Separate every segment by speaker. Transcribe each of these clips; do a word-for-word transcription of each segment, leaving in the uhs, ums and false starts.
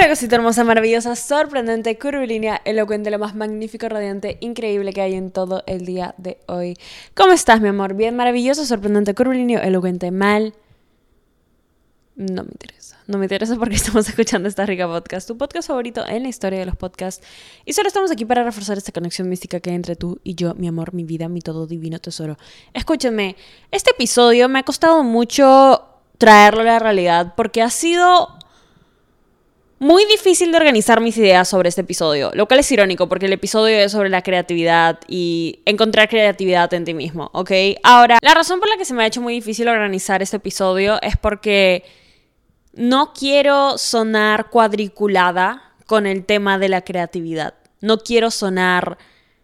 Speaker 1: Hola cosita hermosa, maravillosa, sorprendente, curvilínea, elocuente, lo más magnífico, radiante, increíble que hay en todo el día de hoy. ¿Cómo estás, mi amor? Bien, maravilloso, sorprendente, curvilíneo, elocuente, mal. No me interesa. No me interesa porque estamos escuchando esta rica podcast, tu podcast favorito en la historia de los podcasts. Y solo estamos aquí para reforzar esta conexión mística que hay entre tú y yo, mi amor, mi vida, mi todo divino tesoro. Escúchenme, este episodio me ha costado mucho traerlo a la realidad porque ha sido muy difícil de organizar mis ideas sobre este episodio, lo cual es irónico porque el episodio es sobre la creatividad y encontrar creatividad en ti mismo, ¿ok? Ahora, la razón por la que se me ha hecho muy difícil organizar este episodio es porque no quiero sonar cuadriculada con el tema de la creatividad. No quiero sonar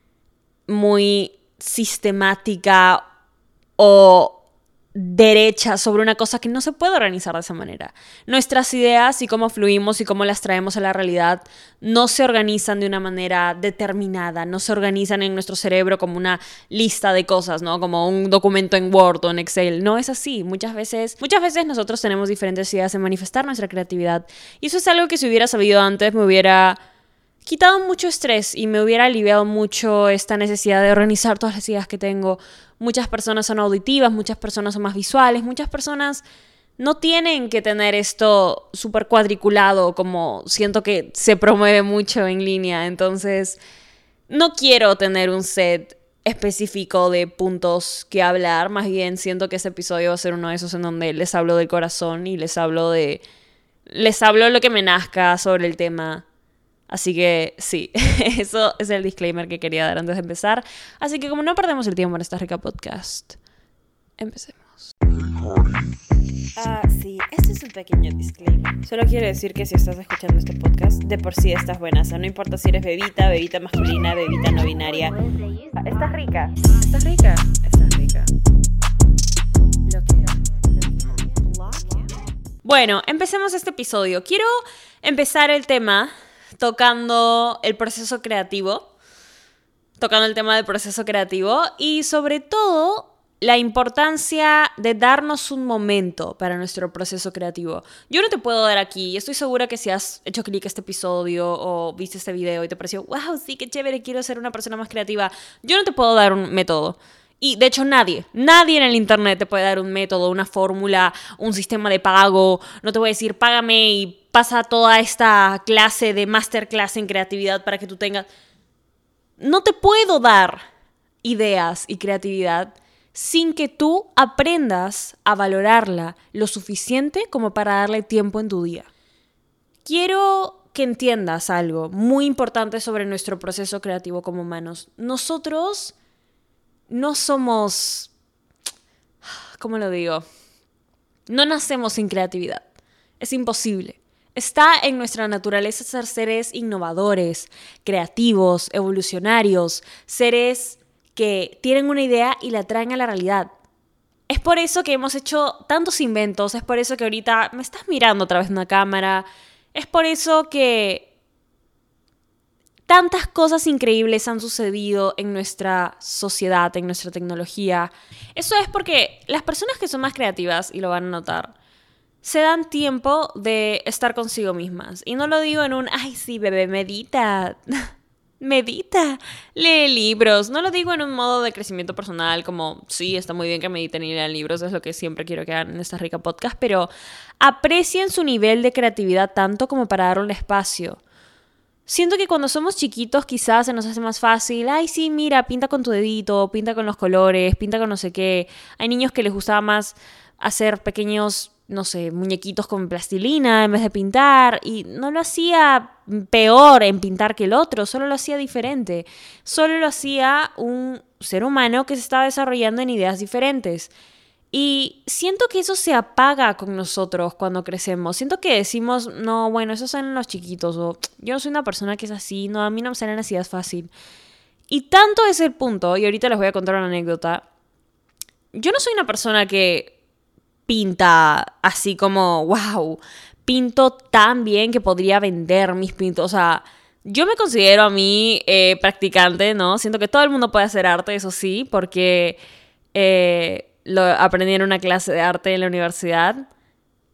Speaker 1: muy sistemática o derecha sobre una cosa que no se puede organizar de esa manera. Nuestras ideas y cómo fluimos y cómo las traemos a la realidad no se organizan de una manera determinada, no se organizan en nuestro cerebro como una lista de cosas, ¿no? Como un documento en Word o en Excel. No es así. Muchas veces, muchas veces nosotros tenemos diferentes ideas en manifestar nuestra creatividad. Y eso es algo que si hubiera sabido antes me hubiera quitado mucho estrés y me hubiera aliviado mucho esta necesidad de organizar todas las ideas que tengo. Muchas personas son auditivas, muchas personas son más visuales, muchas personas no tienen que tener esto súper cuadriculado como siento que se promueve mucho en línea. Entonces, no quiero tener un set específico de puntos que hablar. Más bien siento que este episodio va a ser uno de esos en donde les hablo del corazón y les hablo de... Les hablo lo que me nazca sobre el tema. Así que sí, eso es el disclaimer que quería dar antes de empezar. Así que como no perdemos el tiempo en esta rica podcast, empecemos.
Speaker 2: Ah, sí, este es un pequeño disclaimer. Solo quiero decir que si estás escuchando este podcast, de por sí estás buena. O sea, no importa si eres bebita, bebita masculina, bebita no binaria. Ah, estás rica. Estás rica. Estás rica. Lo que...
Speaker 1: Bueno, empecemos este episodio. Quiero empezar el tema tocando el proceso creativo, tocando el tema del proceso creativo y sobre todo la importancia de darnos un momento para nuestro proceso creativo. Yo no te puedo dar aquí, estoy segura que si has hecho clic a este episodio o viste este video y te pareció, wow, sí, qué chévere, quiero ser una persona más creativa, yo no te puedo dar un método. Y de hecho nadie, nadie en el internet te puede dar un método, una fórmula, un sistema de pago. No te voy a decir, págame y pasa toda esta clase de masterclass en creatividad para que tú tengas... No te puedo dar ideas y creatividad sin que tú aprendas a valorarla lo suficiente como para darle tiempo en tu día. Quiero que entiendas algo muy importante sobre nuestro proceso creativo como humanos. Nosotros no somos... ¿Cómo lo digo? No nacemos sin creatividad. Es imposible. Está en nuestra naturaleza ser seres innovadores, creativos, evolucionarios, seres que tienen una idea y la traen a la realidad. Es por eso que hemos hecho tantos inventos, es por eso que ahorita me estás mirando a través de una cámara, es por eso que tantas cosas increíbles han sucedido en nuestra sociedad, en nuestra tecnología. Eso es porque las personas que son más creativas, y lo van a notar, se dan tiempo de estar consigo mismas. Y no lo digo en un, ay, sí, bebé, medita, medita, lee libros. No lo digo en un modo de crecimiento personal, como, sí, está muy bien que mediten y lean libros, es lo que siempre quiero que hagan en esta rica podcast, pero aprecien su nivel de creatividad tanto como para darle espacio. Siento que cuando somos chiquitos quizás se nos hace más fácil, ay, sí, mira, pinta con tu dedito, pinta con los colores, pinta con no sé qué. Hay niños que les gustaba más hacer pequeños, no sé, muñequitos con plastilina en vez de pintar, y no lo hacía peor en pintar que el otro, solo lo hacía diferente. Solo lo hacía un ser humano que se estaba desarrollando en ideas diferentes. Y siento que eso se apaga con nosotros cuando crecemos. Siento que decimos, no, bueno, esos son los chiquitos, o yo no soy una persona que es así, no, a mí no me salen las ideas fácil. Y tanto es el punto, y ahorita les voy a contar una anécdota. Yo no soy una persona que pinta así como, wow, pinto tan bien que podría vender mis pintos. O sea, yo me considero a mí eh, practicante, ¿no? Siento que todo el mundo puede hacer arte, eso sí, porque... Eh, lo aprendí en una clase de arte en la universidad.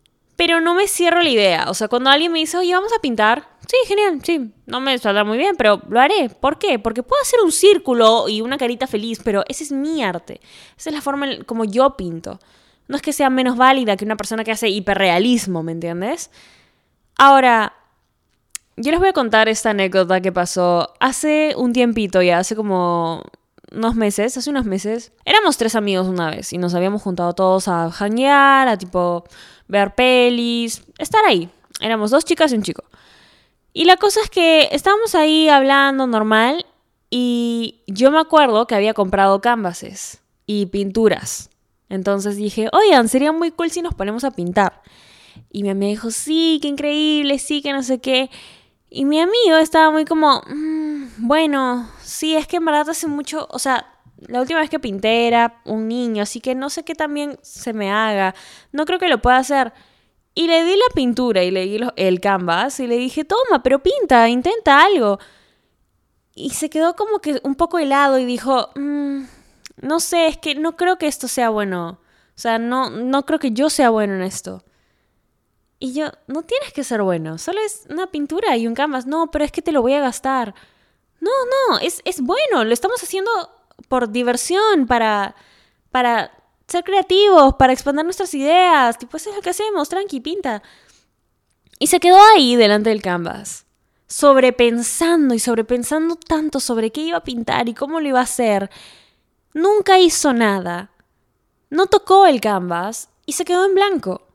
Speaker 1: pero no me cierro la idea. O sea, cuando alguien me dice, oye, vamos a pintar, sí, genial, sí, no me saldrá muy bien, pero lo haré. ¿Por qué? Porque puedo hacer un círculo y una carita feliz, pero ese es mi arte. Esa es la forma en como yo pinto. No es que sea menos válida que una persona que hace hiperrealismo, ¿me entiendes? Ahora, yo les voy a contar esta anécdota que pasó hace un tiempito ya, hace como unos meses, hace unos meses. Éramos tres amigos una vez y nos habíamos juntado todos a janguear, a tipo ver pelis, estar ahí. Éramos dos chicas y un chico. Y la cosa es que estábamos ahí hablando normal y yo me acuerdo que había comprado canvases y pinturas. Entonces dije, oigan, sería muy cool si nos ponemos a pintar. Y mi amiga dijo, sí, qué increíble, sí, que no sé qué. Y mi amigo estaba muy como, mmm, bueno, sí, es que en verdad hace mucho, o sea, la última vez que pinté era un niño, así que no sé qué también se me haga, no creo que lo pueda hacer. Y le di la pintura y le di el canvas y le dije, toma, pero pinta, intenta algo. Y se quedó como que un poco helado y dijo, mmm, no sé, es que no creo que esto sea bueno. O sea, no, no creo que yo sea bueno en esto. Y yo, no tienes que ser bueno, solo es una pintura y un canvas. No, pero es que te lo voy a gastar. No, no, es, es bueno, lo estamos haciendo por diversión, para, para ser creativos, para expandir nuestras ideas. Tipo, eso es lo que hacemos, tranqui, pinta. Y se quedó ahí delante del canvas, sobrepensando y sobrepensando tanto sobre qué iba a pintar y cómo lo iba a hacer. Nunca hizo nada. No tocó el canvas y se quedó en blanco.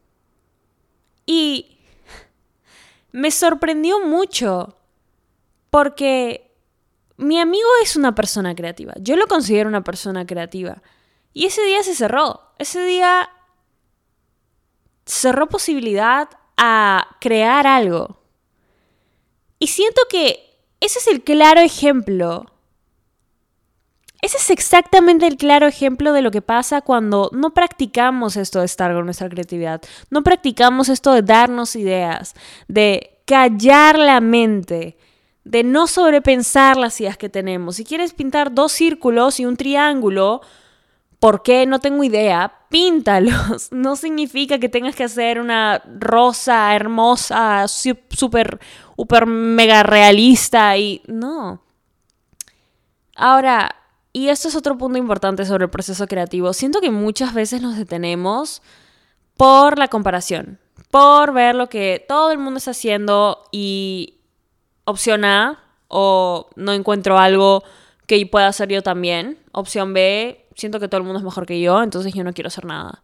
Speaker 1: Y me sorprendió mucho porque mi amigo es una persona creativa. Yo lo considero una persona creativa. Y ese día se cerró. Ese día cerró posibilidad a crear algo. Y siento que ese es el claro ejemplo. Ese es exactamente el claro ejemplo de lo que pasa cuando no practicamos esto de estar con nuestra creatividad. No practicamos esto de darnos ideas, de callar la mente, de no sobrepensar las ideas que tenemos. Si quieres pintar dos círculos y un triángulo, ¿por qué? No tengo idea. Píntalos. No significa que tengas que hacer una rosa hermosa, súper, súper mega realista y no. Ahora, y esto es otro punto importante sobre el proceso creativo. Siento que muchas veces nos detenemos por la comparación, por ver lo que todo el mundo está haciendo y opción A, o no encuentro algo que pueda hacer yo también. Opción B, siento que todo el mundo es mejor que yo, entonces yo no quiero hacer nada.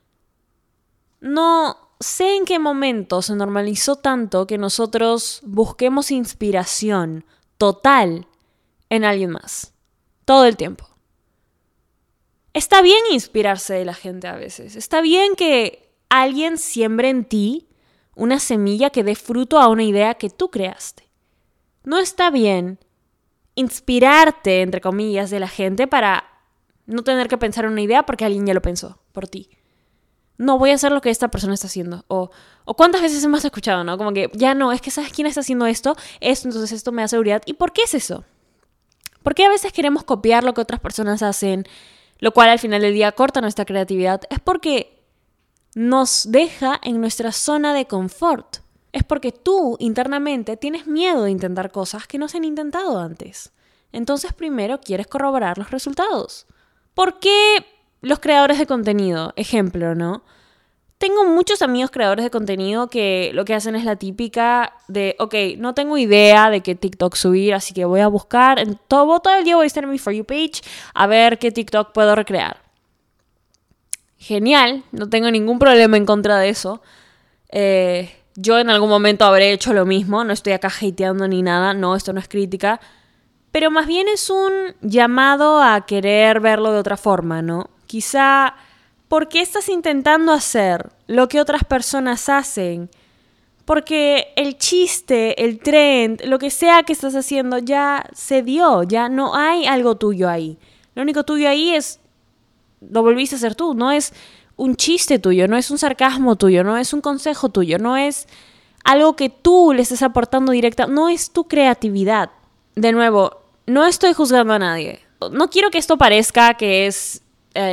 Speaker 1: No sé en qué momento se normalizó tanto que nosotros busquemos inspiración total en alguien más. Todo el tiempo. Está bien inspirarse de la gente a veces. Está bien que alguien siembre en ti una semilla que dé fruto a una idea que tú creaste. No está bien inspirarte, entre comillas, de la gente para no tener que pensar en una idea porque alguien ya lo pensó por ti. No, voy a hacer lo que esta persona está haciendo. O, o cuántas veces hemos escuchado, ¿no? Como que ya no, es que ¿sabes quién está haciendo esto? Esto, entonces esto me da seguridad. ¿Y por qué es eso? Porque a veces queremos copiar lo que otras personas hacen, lo cual al final del día corta nuestra creatividad. Es porque nos deja en nuestra zona de confort. Es porque tú internamente tienes miedo de intentar cosas que no se han intentado antes. Entonces primero quieres corroborar los resultados. ¿Por qué los creadores de contenido? Ejemplo, ¿no? Tengo muchos amigos creadores de contenido que lo que hacen es la típica de, ok, no tengo idea de qué TikTok subir, así que voy a buscar, en todo, todo el día voy a estar en mi For You page a ver qué TikTok puedo recrear. Genial, no tengo ningún problema en contra de eso. Eh, yo en algún momento habré hecho lo mismo, no estoy acá hateando ni nada, no, esto no es crítica, pero más bien es un llamado a querer verlo de otra forma, ¿no? Quizá... ¿Por qué estás intentando hacer lo que otras personas hacen? Porque el chiste, el trend, lo que sea que estás haciendo ya se dio, ya no hay algo tuyo ahí. Lo único tuyo ahí es, lo volviste a hacer tú, no es un chiste tuyo, no es un sarcasmo tuyo, no es un consejo tuyo, no es algo que tú le estés aportando directa, no es tu creatividad. De nuevo, no estoy juzgando a nadie. No quiero que esto parezca que es... Eh,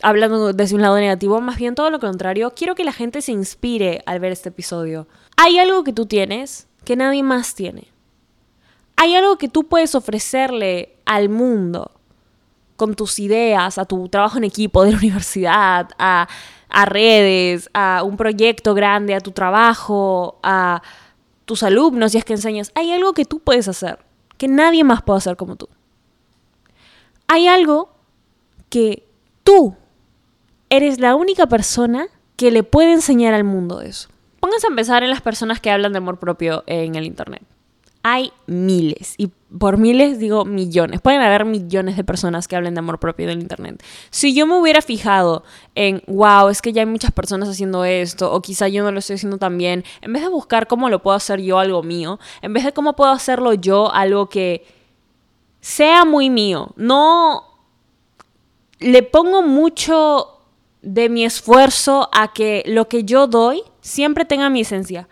Speaker 1: hablando desde un lado negativo, más bien todo lo contrario. Quiero que la gente se inspire al ver este episodio. Hay algo que tú tienes que nadie más tiene. Hay algo que tú puedes ofrecerle al mundo con tus ideas, a tu trabajo en equipo de la universidad, a, a redes, a un proyecto grande, a tu trabajo, a tus alumnos, si es que enseñas. Hay algo que tú puedes hacer, que nadie más puede hacer como tú. Hay algo que tú eres la única persona que le puede enseñar al mundo eso. Pónganse a pensar en las personas que hablan de amor propio en el internet. Hay miles, y por miles digo millones. Pueden haber millones de personas que hablen de amor propio en el internet. Si yo me hubiera fijado en, wow, es que ya hay muchas personas haciendo esto, o quizá yo no lo estoy haciendo tan bien, en vez de buscar cómo lo puedo hacer yo algo mío, en vez de cómo puedo hacerlo yo algo que sea muy mío, no le pongo mucho de mi esfuerzo a que lo que yo doy siempre tenga mi esencia.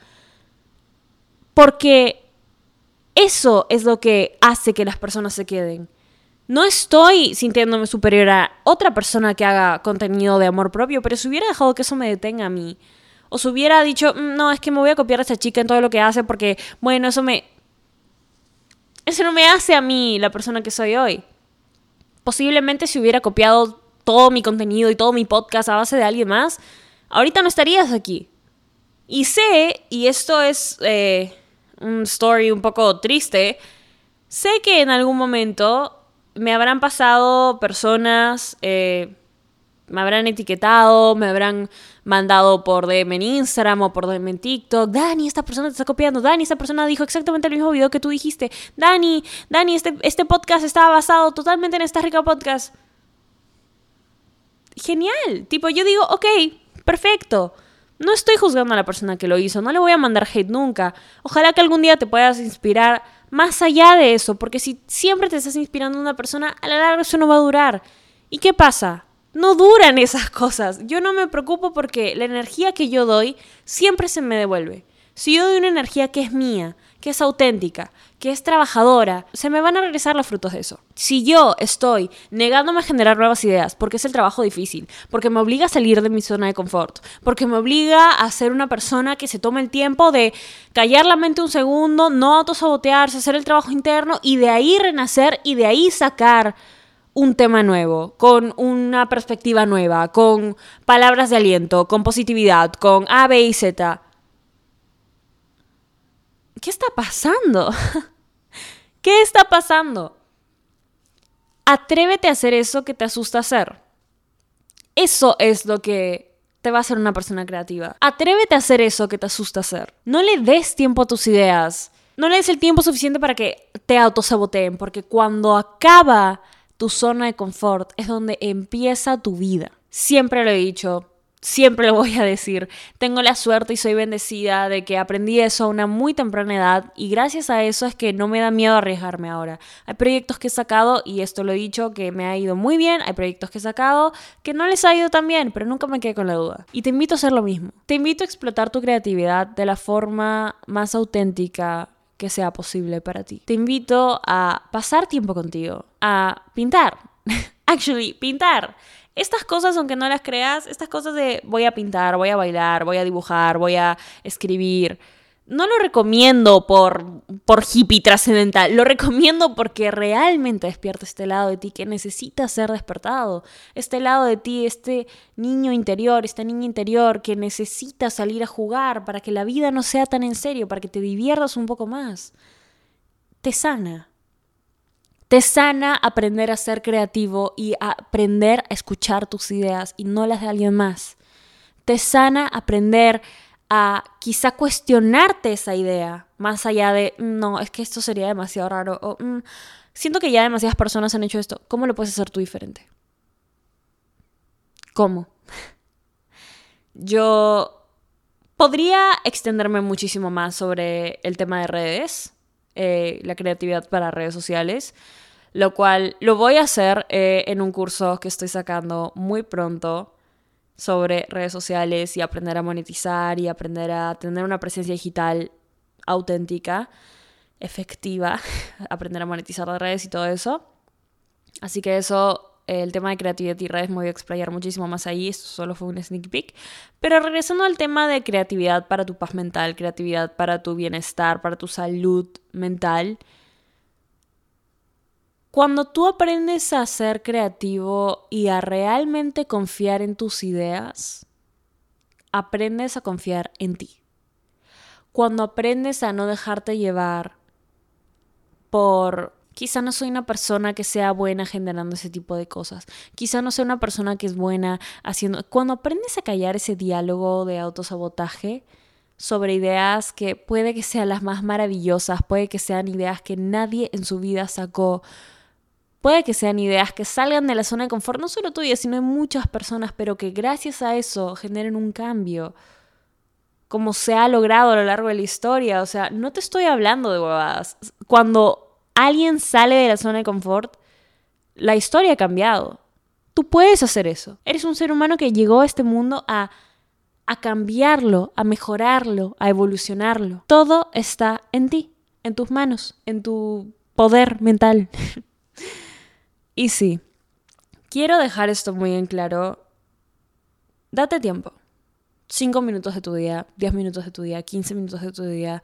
Speaker 1: Porque eso es lo que hace que las personas se queden. No estoy sintiéndome superior a otra persona que haga contenido de amor propio, pero si hubiera dejado que eso me detenga a mí, o si hubiera dicho, no, es que me voy a copiar a esta chica en todo lo que hace porque, bueno, eso me... Eso no me hace a mí la persona que soy hoy. Posiblemente si hubiera copiado todo mi contenido y todo mi podcast a base de alguien más, ahorita no estarías aquí. Y sé, y esto es eh, un story un poco triste, sé que en algún momento me habrán pasado personas, eh, me habrán etiquetado, me habrán mandado por D M en Instagram o por D M en TikTok. Dani, esta persona te está copiando. Dani, esta persona dijo exactamente el mismo video que tú dijiste. Dani, Dani, este, este podcast estaba basado totalmente en esta rica podcast. Genial. Tipo, yo digo, ok, perfecto. No estoy juzgando a la persona que lo hizo. No le voy a mandar hate nunca. Ojalá que algún día te puedas inspirar más allá de eso. Porque si siempre te estás inspirando en una persona, a la larga eso no va a durar. ¿Y qué pasa? No duran esas cosas. Yo no me preocupo porque la energía que yo doy siempre se me devuelve. Si yo doy una energía que es mía, que es auténtica, que es trabajadora, se me van a regresar los frutos de eso. Si yo estoy negándome a generar nuevas ideas, porque es el trabajo difícil, porque me obliga a salir de mi zona de confort, porque me obliga a ser una persona que se tome el tiempo de callar la mente un segundo, no autosabotearse, hacer el trabajo interno y de ahí renacer y de ahí sacar un tema nuevo, con una perspectiva nueva, con palabras de aliento, con positividad, con A, B y Z. ¿Qué está pasando? ¿Qué está pasando? Atrévete a hacer eso que te asusta hacer. Eso es lo que te va a hacer una persona creativa. Atrévete a hacer eso que te asusta hacer. No le des tiempo a tus ideas. No le des el tiempo suficiente para que te autosaboteen, porque cuando acaba tu zona de confort es donde empieza tu vida. Siempre lo he dicho, siempre lo voy a decir. Tengo la suerte y soy bendecida de que aprendí eso a una muy temprana edad y gracias a eso es que no me da miedo arriesgarme ahora. Hay proyectos que he sacado, y esto lo he dicho, que me ha ido muy bien. Hay proyectos que he sacado que no les ha ido tan bien, pero nunca me quedé con la duda. Y te invito a hacer lo mismo. Te invito a explotar tu creatividad de la forma más auténtica que sea posible para ti. Te invito a pasar tiempo contigo, a pintar. Actually, pintar. Estas cosas, aunque no las creas, estas cosas de voy a pintar, voy a bailar, voy a dibujar, voy a escribir, no lo recomiendo por, por hippie trascendental, lo recomiendo porque realmente despierta este lado de ti que necesita ser despertado, este lado de ti, este niño interior, esta niña interior que necesita salir a jugar para que la vida no sea tan en serio, para que te diviertas un poco más. Te sana. Te sana aprender a ser creativo y a aprender a escuchar tus ideas y no las de alguien más. Te sana aprender a quizá cuestionarte esa idea, más allá de, no, es que esto sería demasiado raro, o mm, siento que ya demasiadas personas han hecho esto. ¿Cómo lo puedes hacer tú diferente? ¿Cómo? Yo podría extenderme muchísimo más sobre el tema de redes, eh, la creatividad para redes sociales, lo cual lo voy a hacer eh, en un curso que estoy sacando muy pronto sobre redes sociales y aprender a monetizar y aprender a tener una presencia digital auténtica, efectiva, aprender a monetizar las redes y todo eso. Así que eso el tema de creatividad y redes me voy a explayar muchísimo más ahí. Esto solo fue un sneak peek. Pero regresando al tema de creatividad para tu paz mental, creatividad para tu bienestar, para tu salud mental. Cuando tú aprendes a ser creativo y a realmente confiar en tus ideas, aprendes a confiar en ti. Cuando aprendes a no dejarte llevar por... Quizá no soy una persona que sea buena generando ese tipo de cosas. Quizá no sea una persona que es buena haciendo... Cuando aprendes a callar ese diálogo de autosabotaje sobre ideas que puede que sean las más maravillosas, puede que sean ideas que nadie en su vida sacó, puede que sean ideas que salgan de la zona de confort, no solo tuya, sino de muchas personas, pero que gracias a eso generen un cambio, como se ha logrado a lo largo de la historia. O sea, no te estoy hablando de huevadas. Cuando alguien sale de la zona de confort, la historia ha cambiado. Tú puedes hacer eso. Eres un ser humano que llegó a este mundo a, a cambiarlo, a mejorarlo, a evolucionarlo. Todo está en ti, en tus manos, en tu poder mental. Y sí, quiero dejar esto muy en claro. Date tiempo. Cinco minutos de tu día, diez minutos de tu día, quince minutos de tu día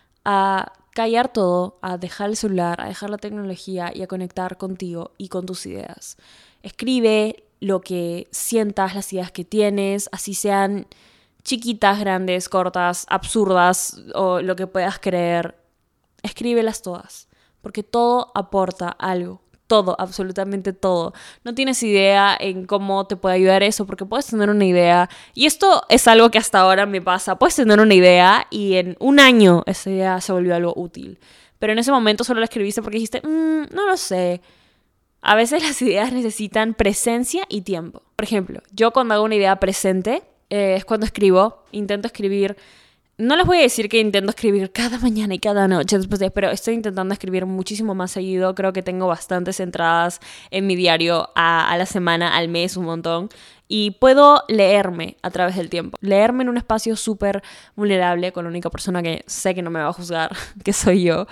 Speaker 1: a callar todo, a dejar el celular, a dejar la tecnología y a conectar contigo y con tus ideas. Escribe lo que sientas, las ideas que tienes, así sean chiquitas, grandes, cortas, absurdas o lo que puedas creer. Escríbelas todas, porque todo aporta algo. Todo, absolutamente todo. No tienes idea en cómo te puede ayudar eso, porque puedes tener una idea, y esto es algo que hasta ahora me pasa, puedes tener una idea y en un año esa idea se volvió algo útil, pero en ese momento solo la escribiste porque dijiste, mmm, no lo sé. A veces las ideas necesitan presencia y tiempo. Por ejemplo, yo cuando hago una idea presente, eh, es cuando escribo, intento escribir. No les voy a decir que intento escribir cada mañana y cada noche, después de, pero estoy intentando escribir muchísimo más seguido. Creo que tengo bastantes entradas en mi diario a, a la semana, al mes, un montón. Y puedo leerme a través del tiempo. Leerme en un espacio súper vulnerable con la única persona que sé que no me va a juzgar, que soy yo.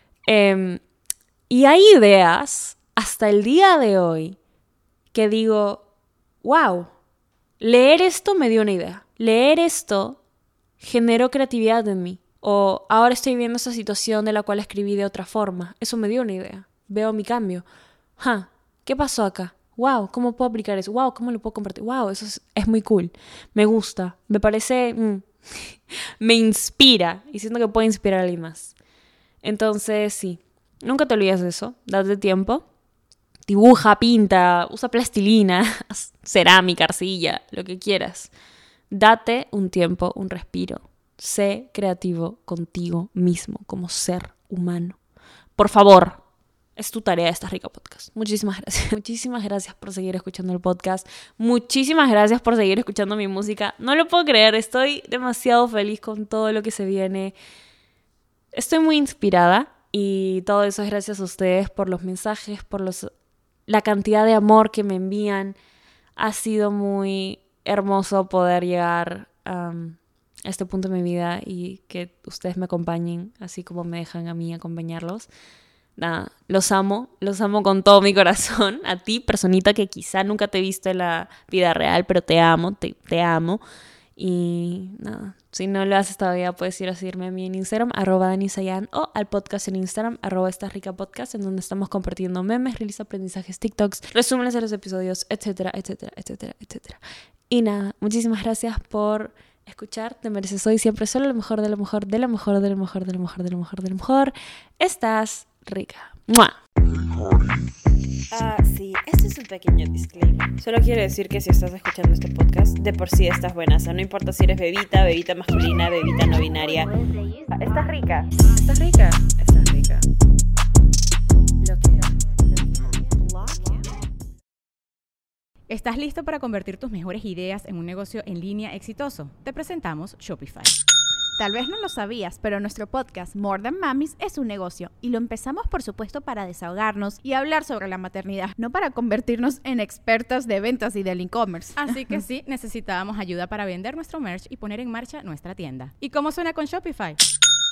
Speaker 1: Eh, y hay ideas, hasta el día de hoy, que digo, wow, leer esto me dio una idea. Leer esto generó creatividad en mí. O ahora estoy viendo esa situación de la cual escribí de otra forma. Eso me dio una idea. Veo mi cambio. Ja, ¿qué pasó acá? Wow, ¿cómo puedo aplicar eso? Wow, ¿cómo lo puedo compartir? Wow, eso es, es muy cool. Me gusta. Me parece... Mm, me inspira. Y siento que puede inspirar a alguien más. Entonces, sí. Nunca te olvides de eso. Date tiempo. Dibuja, pinta, usa plastilina, cerámica, arcilla, lo que quieras. Date un tiempo, un respiro. Sé creativo contigo mismo, como ser humano. Por favor, es tu tarea Esta Rica Podcast. Muchísimas gracias. Muchísimas gracias por seguir escuchando el podcast. Muchísimas gracias por seguir escuchando mi música. No lo puedo creer, estoy demasiado feliz con todo lo que se viene. Estoy muy inspirada y todo eso es gracias a ustedes por los mensajes, por los, la cantidad de amor que me envían. Ha sido muy hermoso poder llegar um, a este punto de mi vida y que ustedes me acompañen, así como me dejan a mí acompañarlos. Nada, los amo, los amo con todo mi corazón. A ti, personita que quizá nunca te he visto en la vida real, pero te amo, te, te amo. Y nada, si no lo haces todavía, puedes ir a seguirme a mí en Instagram, arroba danisayan, o al podcast en Instagram, arroba Esta Rica Podcast, en donde estamos compartiendo memes, reels, aprendizajes, TikToks, resúmenes de los episodios, etcétera, etcétera, etcétera, etcétera. Y nada, muchísimas gracias por escuchar. Te mereces hoy siempre solo lo mejor, de lo mejor, de lo mejor, de lo mejor, de lo mejor, de lo mejor, de lo mejor. Estás rica. ¡Mua!
Speaker 2: Ah, sí, este es un pequeño disclaimer. Solo quiero decir que si estás escuchando este podcast, de por sí estás buena. O sea, no importa si eres bebita, bebita masculina, bebita no binaria. Ah, estás rica. Estás rica. Estás rica. Lo que...
Speaker 3: ¿Estás listo para convertir tus mejores ideas en un negocio en línea exitoso? Te presentamos Shopify.
Speaker 4: Tal vez no lo sabías, pero nuestro podcast More Than Mamis es un negocio y lo empezamos por supuesto para desahogarnos y hablar sobre la maternidad, no para convertirnos en expertas de ventas y del e-commerce.
Speaker 3: Así que sí, necesitábamos ayuda para vender nuestro merch y poner en marcha nuestra tienda. ¿Y cómo suena con Shopify?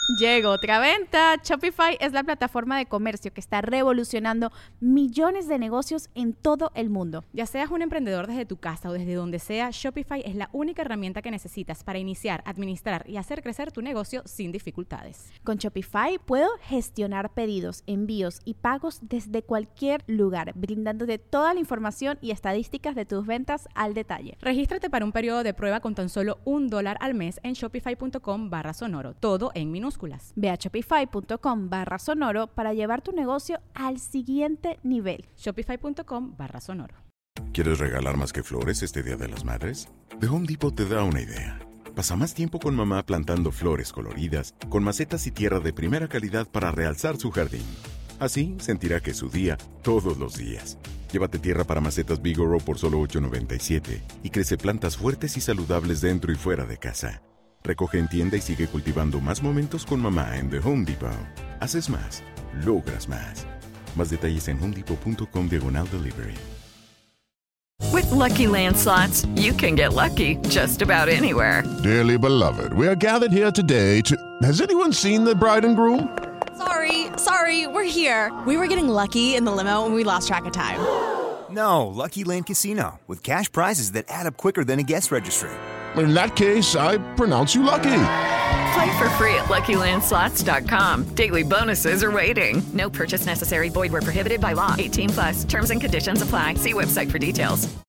Speaker 4: Llegó otra venta. Shopify es la plataforma de comercio que está revolucionando millones de negocios en todo el mundo.
Speaker 3: Ya seas un emprendedor desde tu casa o desde donde sea, Shopify es la única herramienta que necesitas para iniciar, administrar y hacer crecer tu negocio sin dificultades.
Speaker 4: Con Shopify puedo gestionar pedidos, envíos y pagos desde cualquier lugar, brindándote toda la información y estadísticas de tus ventas al detalle.
Speaker 3: Regístrate para un periodo de prueba con tan solo un dólar al mes en shopify.com barra sonoro, todo en minúsculas.
Speaker 4: Ve a shopify.com barra sonoro para llevar tu negocio al siguiente nivel.
Speaker 3: Shopify.com barra sonoro.
Speaker 5: ¿Quieres regalar más que flores este Día de las Madres? The Home Depot te da una idea. Pasa más tiempo con mamá plantando flores coloridas, con macetas y tierra de primera calidad para realzar su jardín. Así sentirá que es su día todos los días. Llévate tierra para macetas Vigoro por solo ocho noventa y siete y crece plantas fuertes y saludables dentro y fuera de casa. Recoge en tienda y sigue cultivando más momentos con mamá en The Home Depot. Haces más, logras más. Más detalles en homedepot.com diagonal delivery.
Speaker 6: With Lucky Land Slots, you can get lucky just about anywhere.
Speaker 7: Dearly beloved, we are gathered here today to... Has anyone seen the bride and groom?
Speaker 8: Sorry, sorry, we're here. We were getting lucky in the limo and we lost track of time.
Speaker 9: No, Lucky Land Casino, with cash prizes that add up quicker than a guest registry.
Speaker 7: In that case, I pronounce you lucky.
Speaker 6: Play for free at lucky land slots dot com. Daily bonuses are waiting. No purchase necessary. Void where prohibited by law. eighteen plus. Terms and conditions apply. See website for details.